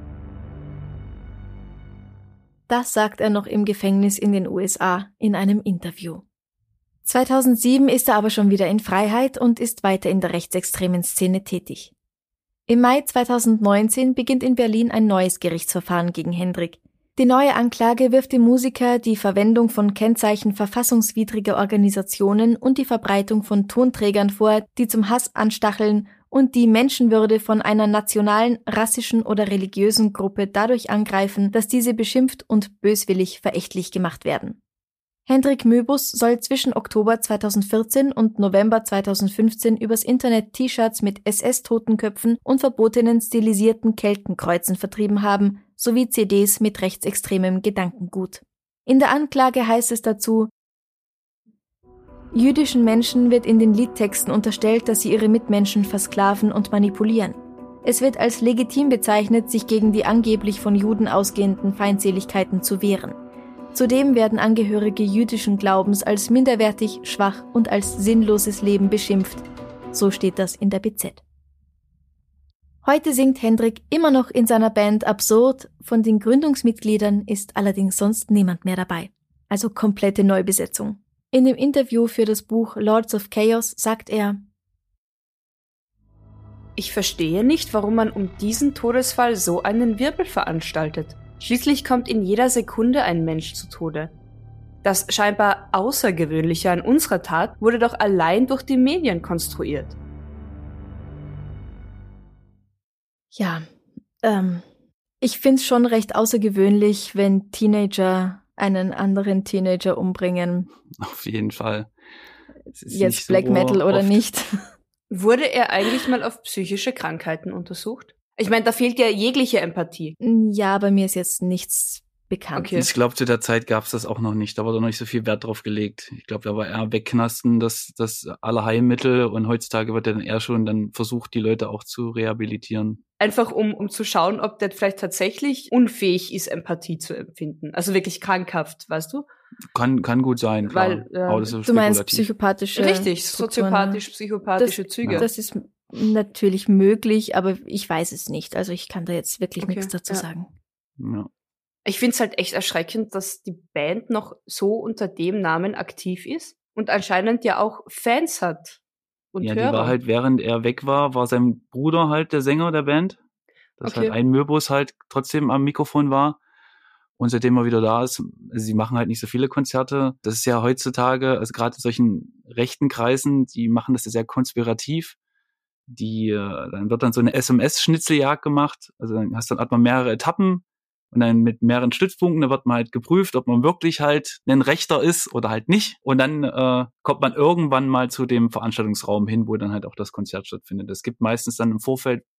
Das sagt er noch im Gefängnis in den USA in einem Interview. 2007 ist er aber schon wieder in Freiheit und ist weiter in der rechtsextremen Szene tätig. Im Mai 2019 beginnt in Berlin ein neues Gerichtsverfahren gegen Hendrik. Die neue Anklage wirft dem Musiker die Verwendung von Kennzeichen verfassungswidriger Organisationen und die Verbreitung von Tonträgern vor, die zum Hass anstacheln und die Menschenwürde von einer nationalen, rassischen oder religiösen Gruppe dadurch angreifen, dass diese beschimpft und böswillig verächtlich gemacht werden. Hendrik Möbus soll zwischen Oktober 2014 und November 2015 übers Internet T-Shirts mit SS-Totenköpfen und verbotenen stilisierten Keltenkreuzen vertrieben haben, sowie CDs mit rechtsextremem Gedankengut. In der Anklage heißt es dazu: Jüdischen Menschen wird in den Liedtexten unterstellt, dass sie ihre Mitmenschen versklaven und manipulieren. Es wird als legitim bezeichnet, sich gegen die angeblich von Juden ausgehenden Feindseligkeiten zu wehren. Zudem werden Angehörige jüdischen Glaubens als minderwertig, schwach und als sinnloses Leben beschimpft. So steht das in der BZ. Heute singt Hendrik immer noch in seiner Band Absurd. Von den Gründungsmitgliedern ist allerdings sonst niemand mehr dabei. Also komplette Neubesetzung. In dem Interview für das Buch Lords of Chaos sagt er: Ich verstehe nicht, warum man um diesen Todesfall so einen Wirbel veranstaltet. Schließlich kommt in jeder Sekunde ein Mensch zu Tode. Das scheinbar Außergewöhnliche an unserer Tat wurde doch allein durch die Medien konstruiert. Ja, ich find's schon recht außergewöhnlich, wenn Teenager einen anderen Teenager umbringen. Auf jeden Fall. Jetzt Black Metal oder nicht. Wurde er eigentlich mal auf psychische Krankheiten untersucht? Ich meine, da fehlt ja jegliche Empathie. Ja, bei mir ist jetzt nichts bekannt. Okay. Ich glaube, zu der Zeit gab es das auch noch nicht. Da wurde noch nicht so viel Wert drauf gelegt. Ich glaube, da war eher Wegknasten das Allerheilmittel und heutzutage wird ja dann eher schon dann versucht, die Leute auch zu rehabilitieren. Einfach um zu schauen, ob der vielleicht tatsächlich unfähig ist, Empathie zu empfinden. Also wirklich krankhaft, weißt du? Kann gut sein, klar. Weil, aber das ist du meinst psychopathische Richtig, soziopathisch-psychopathische Züge. Das ist natürlich möglich, aber ich weiß es nicht. Also ich kann da jetzt wirklich nichts dazu sagen. Ja. Ich find's halt echt erschreckend, dass die Band noch so unter dem Namen aktiv ist und anscheinend ja auch Fans hat und ja, Hörer. Die war halt, während er weg war sein Bruder halt der Sänger der Band. Dass halt ein Möbus halt trotzdem am Mikrofon war. Und seitdem er wieder da ist, sie machen halt nicht so viele Konzerte. Das ist ja heutzutage, also gerade in solchen rechten Kreisen, die machen das ja sehr konspirativ. Dann wird dann so eine SMS-Schnitzeljagd gemacht. Also dann hat man mehrere Etappen und dann mit mehreren Stützpunkten, da wird man halt geprüft, ob man wirklich halt ein Rechter ist oder halt nicht. Und dann kommt man irgendwann mal zu dem Veranstaltungsraum hin, wo dann halt auch das Konzert stattfindet. Es gibt meistens dann im Vorfeld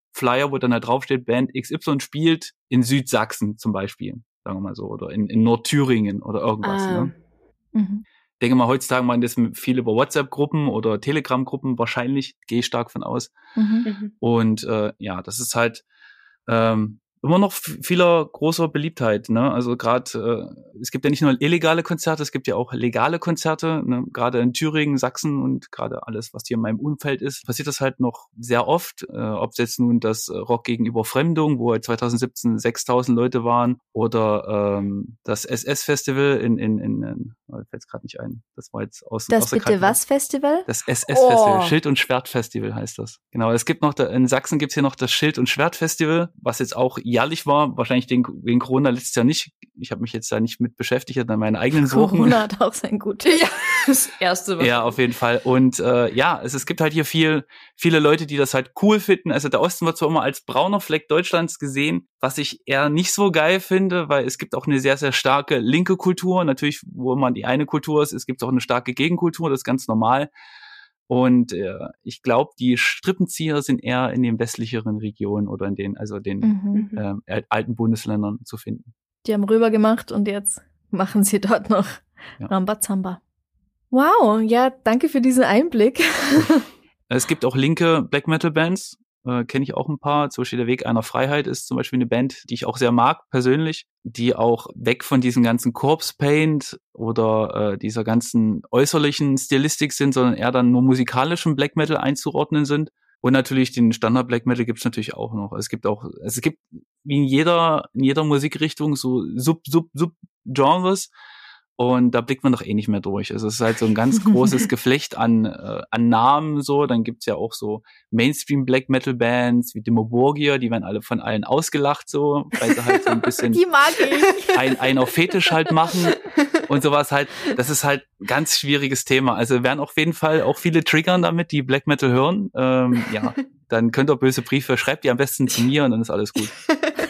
Flyer, wo dann halt draufsteht, Band XY spielt in Südsachsen zum Beispiel, sagen wir mal so, oder in Nordthüringen oder irgendwas. Ne? Mhm. Ich denke mal, heutzutage machen das viel über WhatsApp-Gruppen oder Telegram-Gruppen, wahrscheinlich, gehe ich stark von aus. Und das ist halt immer noch vieler großer Beliebtheit, ne? Also gerade, es gibt ja nicht nur illegale Konzerte, es gibt ja auch legale Konzerte, ne? Gerade in Thüringen, Sachsen und gerade alles, was hier in meinem Umfeld ist, passiert das halt noch sehr oft. Ob es jetzt nun das Rock gegen Überfremdung, wo halt 2017 6.000 Leute waren, oder das SS-Festival in fällt es gerade nicht ein. Das war jetzt aus das bitte was Festival? Das SS-Festival, Schild- und Schwert-Festival heißt das. Genau, es gibt noch, in Sachsen gibt's hier noch das Schild- und Schwert-Festival, was jetzt auch jährlich war, wahrscheinlich wegen Corona letztes Jahr nicht. Ich habe mich jetzt da nicht mit beschäftigt, hatte meine eigenen Suchen. Corona hat auch sein Gutes. Ja, das Erste. Ja, auf jeden Fall. Und es gibt halt hier viele Leute, die das halt cool finden. Also der Osten wird zwar immer als brauner Fleck Deutschlands gesehen, was ich eher nicht so geil finde, weil es gibt auch eine sehr, sehr starke linke Kultur. Natürlich, wo man die eine Kultur ist, es gibt auch eine starke Gegenkultur, das ist ganz normal. Und ich glaube, die Strippenzieher sind eher in den westlicheren Regionen oder in den alten Bundesländern zu finden. Die haben rüber gemacht und jetzt machen sie dort noch Rambazamba. Wow, ja, danke für diesen Einblick. Es gibt auch linke Black Metal Bands, kenne ich auch ein paar. Zum Beispiel Der Weg einer Freiheit ist zum Beispiel eine Band, die ich auch sehr mag persönlich, die auch weg von diesem ganzen Corpse Paint oder dieser ganzen äußerlichen Stilistik sind, sondern eher dann nur musikalischen Black Metal einzuordnen sind. Und natürlich den Standard Black Metal gibt's natürlich auch noch. Es gibt wie in jeder Musikrichtung so Sub-Genres. Und da blickt man doch nicht mehr durch. Also es ist halt so ein ganz großes Geflecht an Namen so. Dann gibt's ja auch so Mainstream-Black-Metal-Bands wie Dimmu Borgir, die werden alle von allen ausgelacht so, weil sie halt so ein bisschen die mag ich. Einen auf Fetisch halt machen und sowas halt. Das ist halt ein ganz schwieriges Thema. Also werden auf jeden Fall auch viele triggern damit, die Black Metal hören. Dann könnt ihr böse Briefe, schreibt die am besten zu mir und dann ist alles gut.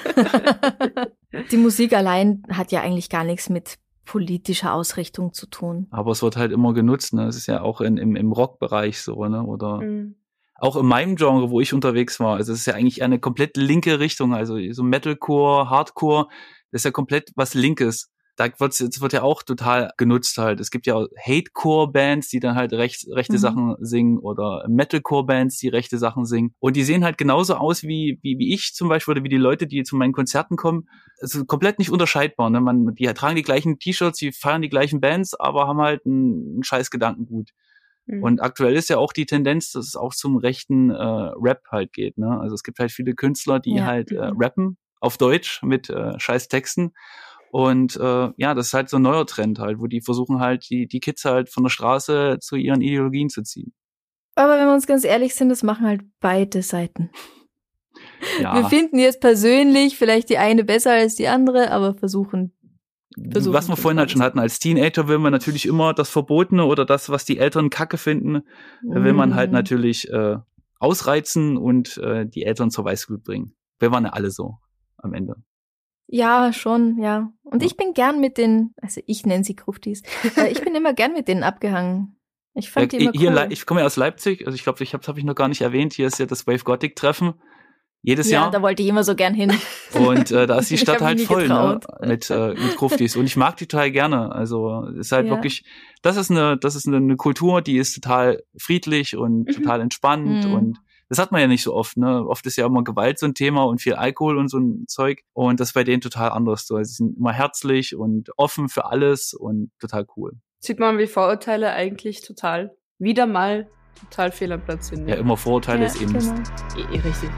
Die Musik allein hat ja eigentlich gar nichts mit politischer Ausrichtung zu tun. Aber es wird halt immer genutzt, ne? Es ist ja auch im Rockbereich so, ne? Oder auch in meinem Genre, wo ich unterwegs war. Also es ist ja eigentlich eine komplett linke Richtung. Also so Metalcore, Hardcore, das ist ja komplett was Linkes. Da wird ja auch total genutzt halt. Es gibt ja auch Hatecore-Bands, die dann halt rechte Sachen singen oder Metalcore-Bands, die rechte Sachen singen. Und die sehen halt genauso aus wie ich zum Beispiel oder wie die Leute, die zu meinen Konzerten kommen. Also komplett nicht unterscheidbar. Ne? Die tragen die gleichen T-Shirts, die feiern die gleichen Bands, aber haben halt einen scheiß Gedankengut. Und aktuell ist ja auch die Tendenz, dass es auch zum rechten Rap halt geht. Ne? Also es gibt halt viele Künstler, die halt rappen auf Deutsch mit scheiß Texten. Und das ist halt so ein neuer Trend halt, wo die versuchen halt, die Kids halt von der Straße zu ihren Ideologien zu ziehen. Aber wenn wir uns ganz ehrlich sind, das machen halt beide Seiten. Ja. Wir finden jetzt persönlich vielleicht die eine besser als die andere, aber versuchen. Was wir vorhin halt schon hatten, als Teenager will man natürlich immer das Verbotene oder das, was die Eltern kacke finden, will man halt natürlich ausreizen und die Eltern zur Weißglut bringen. Wir waren ja alle so am Ende. Ja, schon, ja. Und ich bin gern mit also ich nenne sie Gruftis, ich bin immer gern mit denen abgehangen. Ich fand die immer cool. Ich komme ja aus Leipzig, also ich glaube, das habe ich noch gar nicht erwähnt, hier ist ja das Wave Gothic Treffen. Jedes Jahr. Ja, da wollte ich immer so gern hin. Und da ist die Stadt halt voll, ne, mit Gruftis. Und ich mag die total gerne. Also ist halt wirklich, das ist eine Kultur, die ist total friedlich und total entspannt und das hat man ja nicht so oft, ne? Oft ist ja immer Gewalt so ein Thema und viel Alkohol und so ein Zeug. Und das ist bei denen total anders so. Also sie sind immer herzlich und offen für alles und total cool. Sieht man, wie Vorurteile eigentlich wieder mal total fehl am Platz sind. Ja, immer Vorurteile ist eben. Genau. Richtig.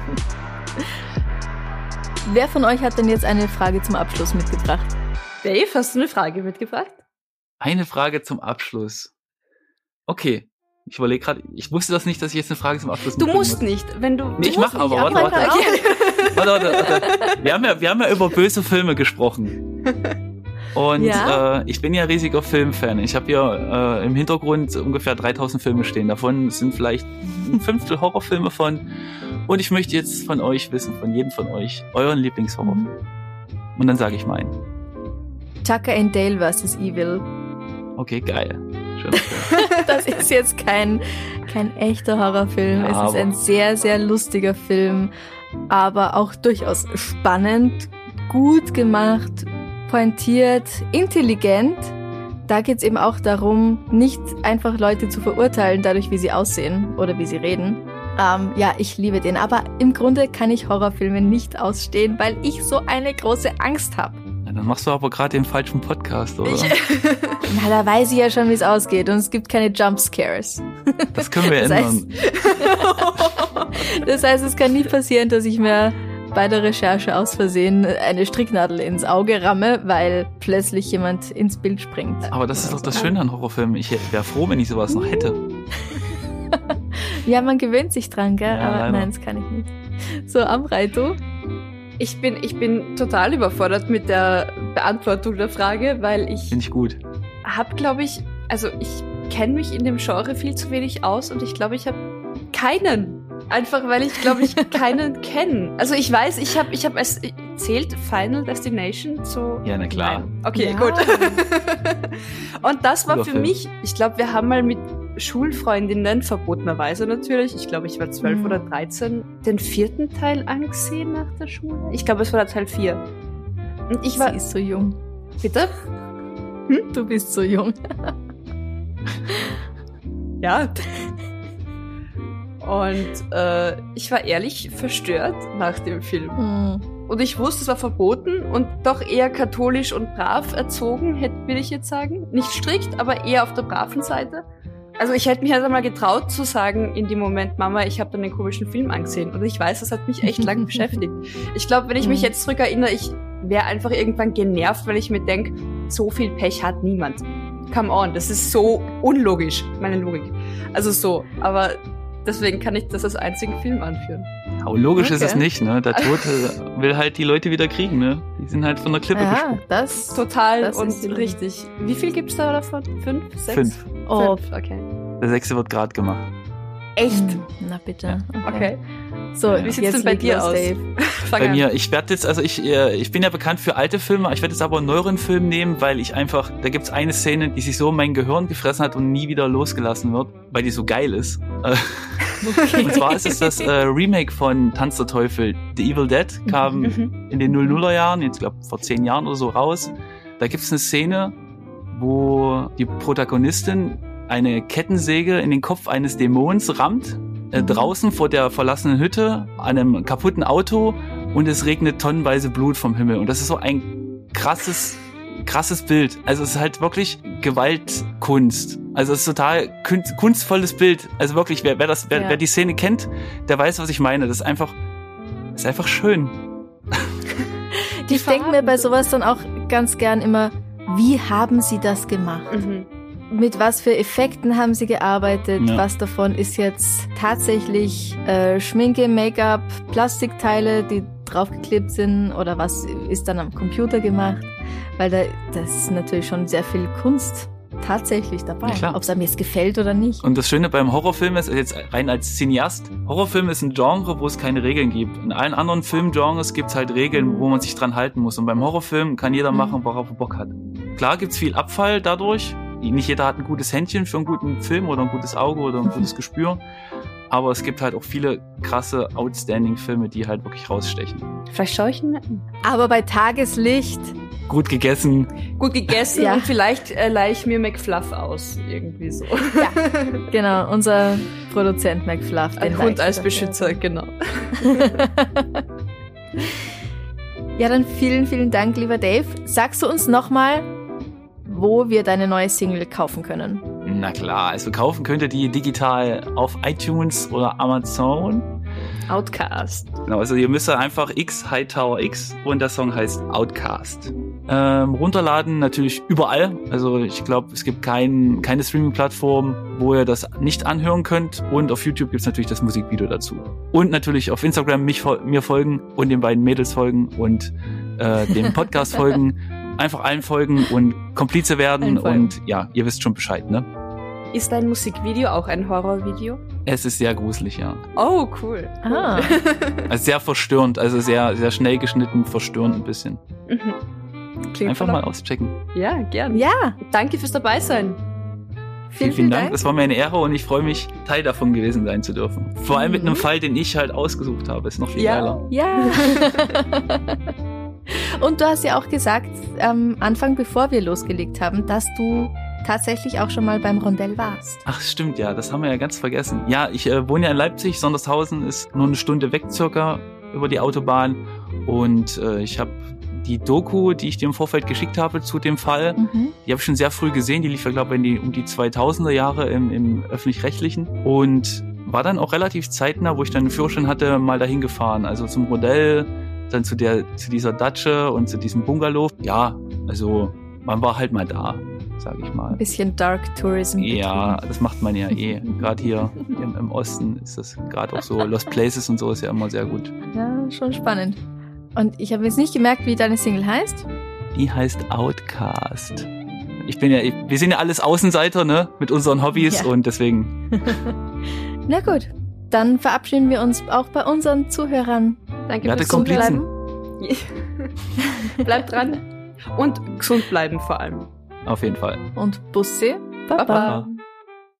Wer von euch hat denn jetzt eine Frage zum Abschluss mitgebracht? Dave, hast du eine Frage mitgebracht? Eine Frage zum Abschluss. Okay. Ich überlege gerade, ich wusste das nicht, dass ich jetzt eine Frage zum Abschluss Du musst nicht, wenn du... Nee, ich mache aber, warte. Wir haben ja über böse Filme gesprochen. Und ich bin ja riesiger Filmfan. Ich habe hier im Hintergrund ungefähr 3000 Filme stehen. Davon sind vielleicht ein Fünftel Horrorfilme von. Und ich möchte jetzt von euch wissen, von jedem von euch, euren Lieblingshorrorfilm. Und dann sage ich meinen. Tucker and Dale vs. Evil. Okay, geil. Das ist jetzt kein echter Horrorfilm. Ja, es ist ein sehr, sehr lustiger Film, aber auch durchaus spannend, gut gemacht, pointiert, intelligent. Da geht's eben auch darum, nicht einfach Leute zu verurteilen, dadurch, wie sie aussehen oder wie sie reden. Ja, ich liebe den. Aber im Grunde kann ich Horrorfilme nicht ausstehen, weil ich so eine große Angst habe. Ja, dann machst du aber gerade den falschen Podcast, oder? Na, da weiß ich ja schon, wie es ausgeht. Und es gibt keine Jumpscares. Das können wir ändern. Das heißt, es kann nie passieren, dass ich mir bei der Recherche aus Versehen eine Stricknadel ins Auge ramme, weil plötzlich jemand ins Bild springt. Aber das ist doch das Schöne an Horrorfilmen. Ich wäre froh, wenn ich sowas noch hätte. Ja, man gewöhnt sich dran, gell? Ja, aber leider. nein, das kann ich nicht. So, Amrei, du? Ich bin total überfordert mit der Beantwortung der Frage, weil ich Finde ich gut. habe, glaube ich, also ich kenne mich in dem Genre viel zu wenig aus und ich glaube, ich habe keinen. Einfach, weil ich, glaube ich, keinen kenne. Also ich weiß, ich habe zählt Final Destination so? Ja, na klar. Nein. Okay, Ja. gut. Und das war Guter für Film. mich, ich glaube, wir haben mal mit Schulfreundinnen, verbotenerweise natürlich, ich glaube, ich war 12 oder 13, den 4. Teil angesehen nach der Schule. Ich glaube, es war der Teil 4. Und ich war... Sie ist so jung. Bitte? Du bist so jung. Ja. Und ich war ehrlich verstört nach dem Film. Und ich wusste, es war verboten und doch eher katholisch und brav erzogen, will ich jetzt sagen. Nicht strikt, aber eher auf der braven Seite. Also ich hätte mich halt einmal getraut zu sagen in dem Moment, Mama, ich habe dann den komischen Film angesehen. Und ich weiß, das hat mich echt lange beschäftigt. Ich glaube, wenn ich mich jetzt zurückerinnere, ich wäre einfach irgendwann genervt, weil ich mir denke, so viel Pech hat niemand. Come on, das ist so unlogisch, meine Logik. Also so, aber deswegen kann ich das als einzigen Film anführen. Aber logisch ist Okay. es nicht, ne? Der Tote will halt die Leute wieder kriegen, ne? Die sind halt von der Klippe Ja, gesprungen. das Total Das und ist die Logik. richtig. Wie viel gibt's da davon? 5? 6? 5. Oh, 5, okay. Der 6. wird gerade gemacht. Echt? Na bitte. Okay. So, Ja. Wie sieht's jetzt denn bei leg dir los, aus? Dave. Fang Bei an. mir, ich werde jetzt, also ich bin ja bekannt für alte Filme, ich werde jetzt aber einen neueren Film nehmen, weil ich einfach, da gibt's eine Szene, die sich so in mein Gehirn gefressen hat und nie wieder losgelassen wird, weil die so geil ist. Und zwar ist es das Remake von Tanz der Teufel. The Evil Dead kam in den 00er Jahren, jetzt glaube vor 10 Jahren oder so raus. Da gibt's eine Szene, wo die Protagonistin eine Kettensäge in den Kopf eines Dämons rammt, draußen vor der verlassenen Hütte, an einem kaputten Auto und es regnet tonnenweise Blut vom Himmel. Und das ist so ein krasses Bild. Also es ist halt wirklich Gewaltkunst. Also es ist total kunstvolles Bild. Also wirklich, wer die Szene kennt, der weiß, was ich meine. Das ist einfach schön. Ich denke mir bei sowas dann auch ganz gern immer, wie haben sie das gemacht? Mit was für Effekten haben sie gearbeitet? Ja. Was davon ist jetzt tatsächlich Schminke, Make-up, Plastikteile, die draufgeklebt sind? Oder was ist dann am Computer gemacht? Weil das ist natürlich schon sehr viel Kunst tatsächlich dabei. Ja, klar. Ob es einem jetzt gefällt oder nicht. Und das Schöne beim Horrorfilm ist, jetzt rein als Cineast, Horrorfilm ist ein Genre, wo es keine Regeln gibt. In allen anderen Filmgenres gibt es halt Regeln, wo man sich dran halten muss. Und beim Horrorfilm kann jeder machen, worauf er Bock hat. Klar gibt's viel Abfall dadurch. Nicht jeder hat ein gutes Händchen für einen guten Film oder ein gutes Auge oder ein gutes Gespür. Aber es gibt halt auch viele krasse, outstanding Filme, die halt wirklich rausstechen. Vielleicht schaue ich ihn mir an. Aber bei Tageslicht, Gut gegessen. Gut gegessen Ja. und vielleicht leihe ich mir McFluff aus. Irgendwie so. genau, unser Produzent McFluff. Ein den Hund like als ich Beschützer, genau. Ja, dann vielen, vielen Dank, lieber Dave. Sagst du uns nochmal, wo wir deine neue Single kaufen können? Na klar, also kaufen könnt ihr die digital auf iTunes oder Amazon. Outcast. Genau, also ihr müsst einfach Hightower X und der Song heißt Outcast. Runterladen natürlich überall. Also ich glaube, es gibt keine Streaming-Plattform, wo ihr das nicht anhören könnt. Und auf YouTube gibt es natürlich das Musikvideo dazu. Und natürlich auf Instagram mir folgen und den beiden Mädels folgen und dem Podcast folgen. Einfach allen folgen und Komplize werden. Und ja, ihr wisst schon Bescheid, ne? Ist dein Musikvideo auch ein Horrorvideo? Es ist sehr gruselig, ja. Oh, cool. Ah. Also sehr verstörend, also sehr, sehr schnell geschnitten, verstörend ein bisschen. Klingt Einfach voll mal auschecken. Ja, gern. Ja, Danke fürs Dabeisein. Vielen Dank. Das war mir eine Ehre und ich freue mich, Teil davon gewesen sein zu dürfen. Vor allem mit einem Fall, den ich halt ausgesucht habe. Ist noch viel geiler. Ja. Und du hast ja auch gesagt, am Anfang, bevor wir losgelegt haben, dass du tatsächlich auch schon mal beim Rondell warst. Ach, stimmt, ja. Das haben wir ja ganz vergessen. Ja, ich wohne ja in Leipzig. Sondershausen ist nur eine Stunde weg circa über die Autobahn. Und ich habe die Doku, die ich dir im Vorfeld geschickt habe zu dem Fall, die habe ich schon sehr früh gesehen. Die lief ja, glaube ich, um die 2000er Jahre im Öffentlich-Rechtlichen. Und war dann auch relativ zeitnah, wo ich dann einen Führerschein hatte, mal dahin gefahren. Also zum Rondell, dann zu dieser Datsche und zu diesem Bungalow. Ja, also man war halt mal da, sag ich mal. Ein bisschen Dark Tourism. Ja, das macht man ja eh. Gerade hier im Osten ist das gerade auch so. Lost Places und so ist ja immer sehr gut. Ja, schon spannend. Und ich habe jetzt nicht gemerkt, wie deine Single heißt. Die heißt Outcast. Wir sind ja alles Außenseiter, ne? Mit unseren Hobbys und deswegen. Na gut, dann verabschieden wir uns auch bei unseren Zuhörern. Danke fürs Zuhören. Bleibt dran und gesund bleiben vor allem. Auf jeden Fall. Und Bussi, Baba.